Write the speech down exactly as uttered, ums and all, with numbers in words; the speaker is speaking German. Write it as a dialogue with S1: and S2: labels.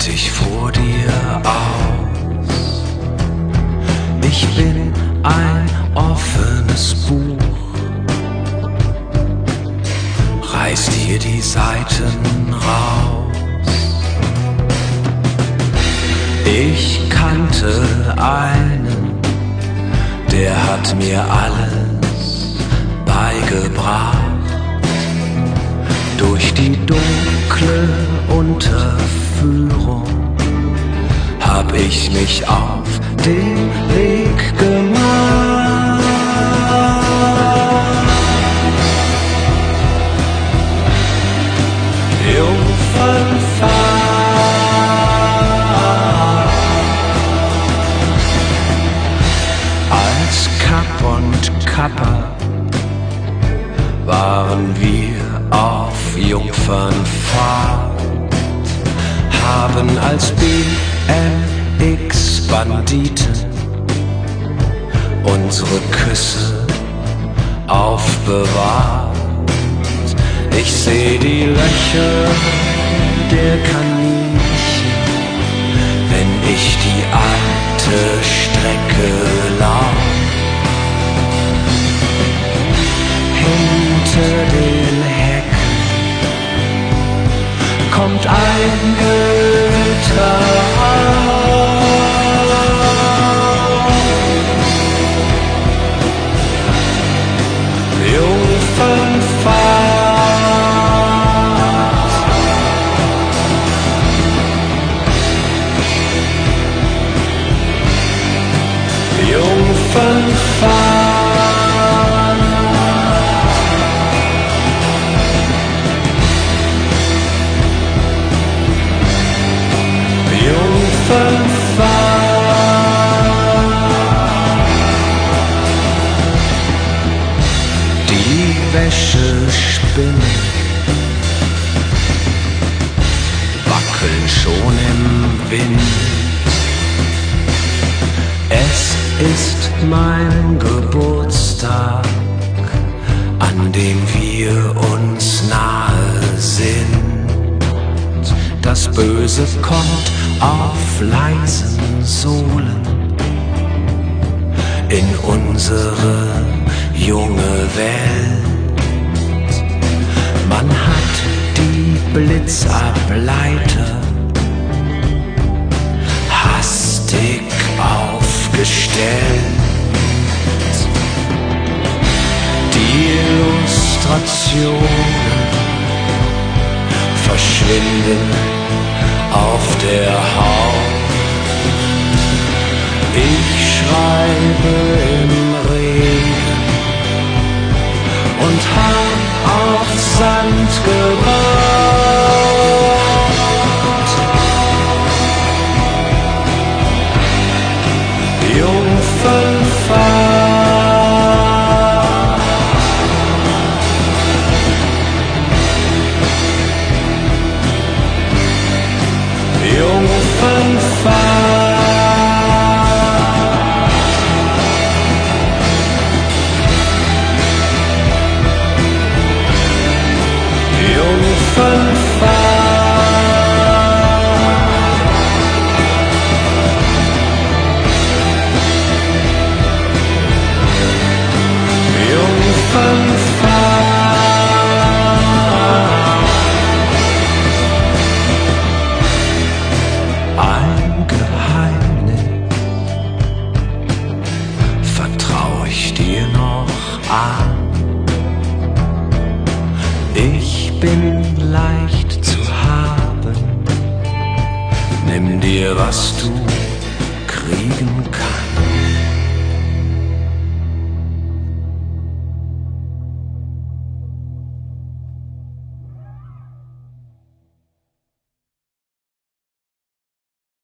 S1: breit ich vor dir aus. Ich bin ein offenes Buch, reiß dir die Seiten raus. Ich kannte einen, der hat mir alles beigebracht. Durch die dunkle Unterführung hab ich mich auf den Weg gemacht. Jungfernfahrt, als Kapp und Kappa waren wir auf Jungfernfahrt, haben als B M X-Banditen unsere Küsse aufbewahrt. Ich seh die Löcher der Kaninchen, wenn ich die alte Strecke lauf. Hinter den Hecken kommt ein Gewitter auf. Jungfernfahrt, Jungfernfahrt. Die Wäsche spinnen, wackeln schon im Wind. Es ist mein Geburtstag, an dem wir uns nahe sind. Das Böse kommt auf leisen Sohlen in unsere junge Welt. Man hat die Blitzableiter hastig aufgestellt. Die Illustrationen verschwinden auf der Haut. Ich schreibe im Regen und hab auf Sand gebaut. Jungfernfahrt, Jungfernfahrt. Ein Geheimnis vertrau ich dir noch an. Ich bin leicht zu haben, nimm dir, was du kriegen kannst.